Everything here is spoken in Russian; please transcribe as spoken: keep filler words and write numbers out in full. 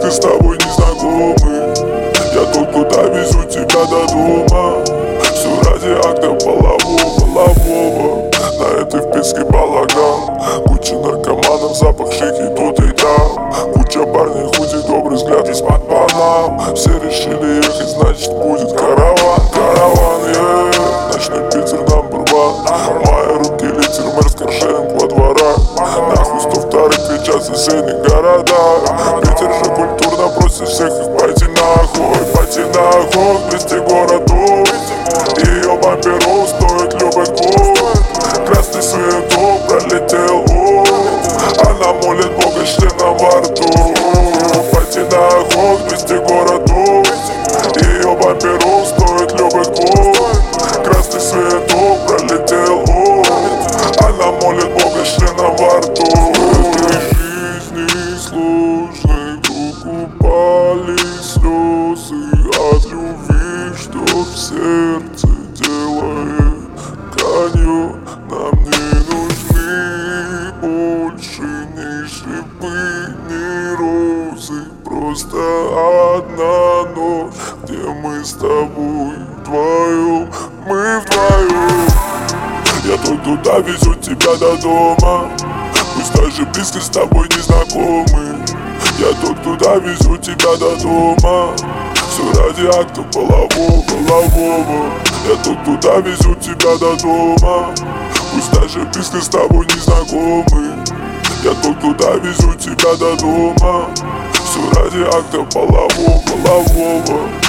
близко с тобой не знакомы. Я тот, куда везу тебя до дома. Все ради акта полового, полового. На этой вписке балаган. Куча наркоманов, запах шики тут и там. Куча парней, хоть и добрый взгляд из-под панам. Все решили ехать, значит будет караван. Караван, yeah. Ночной Питер number one. Мои руки литер, мэр Скоршенк во дворах. Нахуй сто вторых кричат в соседних городах. Питер же культурно просит всех их пойти нахуй. Пойти нахуй, вместе городу. Ее бамперов стоит любой год. Красный светок пролетел, о, она молит Бога членом во рту. Пойти нахуй, вместе городу. Ее бамперов стоит любой год. Красный светок пролетел, о, она молит Бога членом во рту. В этой жизни сложной вдруг упали слезы от любви, что в сердце делает тканью. Нам не нужны больше ни шипы, ни розы. Просто одна ночь, где мы с тобой вдвоем, мы вдвоем. Я тот, куда везет тебя до дома. Пусть даже близко с тобой не знакомы. Я тот, куда везу тебя до дома. Все ради акта полового, полового. Я тот, куда везу тебя до дома. Пусть даже близко с тобой не знакомы. Я тот, куда везу тебя до дома. Все ради акта полового, полового.